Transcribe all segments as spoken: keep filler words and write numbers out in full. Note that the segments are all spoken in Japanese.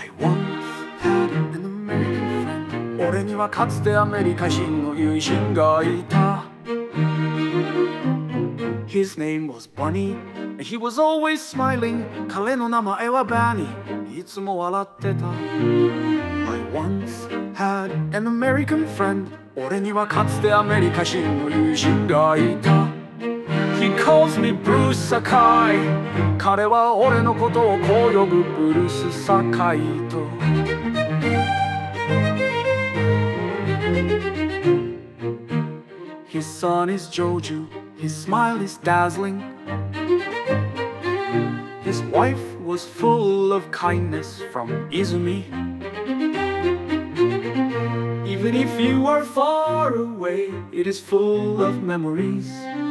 I once had an American friend. 俺にはかつてアメリカ人の友人がいた。His name was Bunny, and he was always smiling. 彼の名前はバニー、いつも笑ってた。I once had an American friend. 俺にはかつてアメリカ人の友人がいた。He calls me Bruce Sakai. 彼は俺のことをこう呼ぶ、ブルース・サカイと。His son is Joju. His smile is dazzling. His wife was full of kindness from Izumi. Even if you are far away, it is full of memories.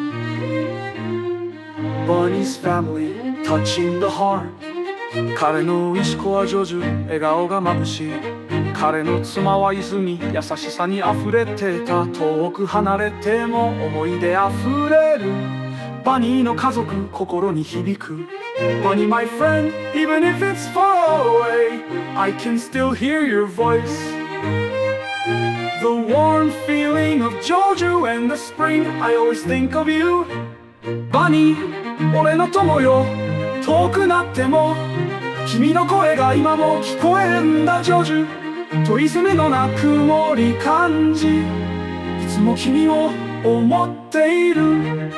Bunny's family, touching the heart. 彼の石子はジョジュ、笑顔が眩しい。彼の妻は泉、優しさに溢れてた。遠く離れても思い出溢れる。バニーの家族、心に響く。Bunny, my friend, even if it's far away, I can still hear your voice. The warm feeling of Joju and the spring, I always think of you. バニー、俺の友よ。遠くなっても君の声が今も聞こえるんだ。ジョジュと泉のぬくもり感じ、いつも君を思っている。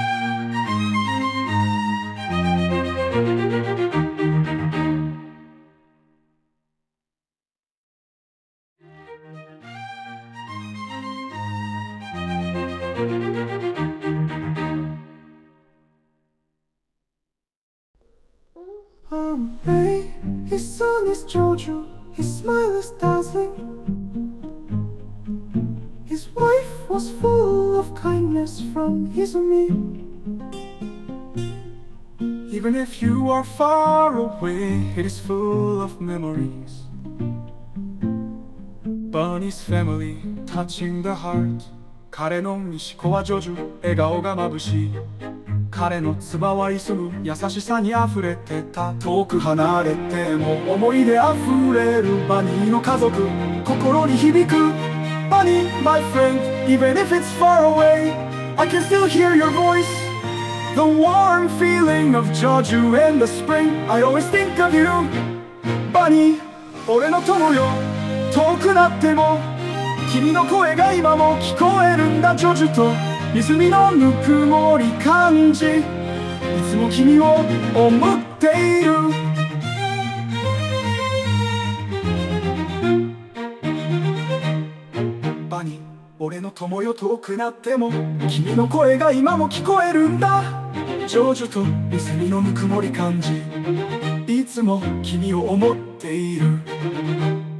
Hey, his son is Joju. His smile is dazzling. His wife was full of kindness from Izumi. Even if you are far away, it is full of memories. Bunny's family, touching the heart. 彼の息子はジョジュ、笑顔が眩しい。彼の妻は急ぐ、優しさに溢れてた。遠く離れても思い出溢れる。バニーの家族、心に響く。Bunny, my friend, even if it's far away, I can still hear your voice. The warm feeling of Joju and the spring, I always think of you. Bunny, 俺の友よ。遠くなっても君の声が今も聞こえるんだ。ジョジュと泉のぬくもり感じ、いつも君を思っている。バニー、俺の友よ。遠くなっても君の声が今も聞こえるんだ。ジョジュと泉のぬくもり感じ、いつも君を思っている。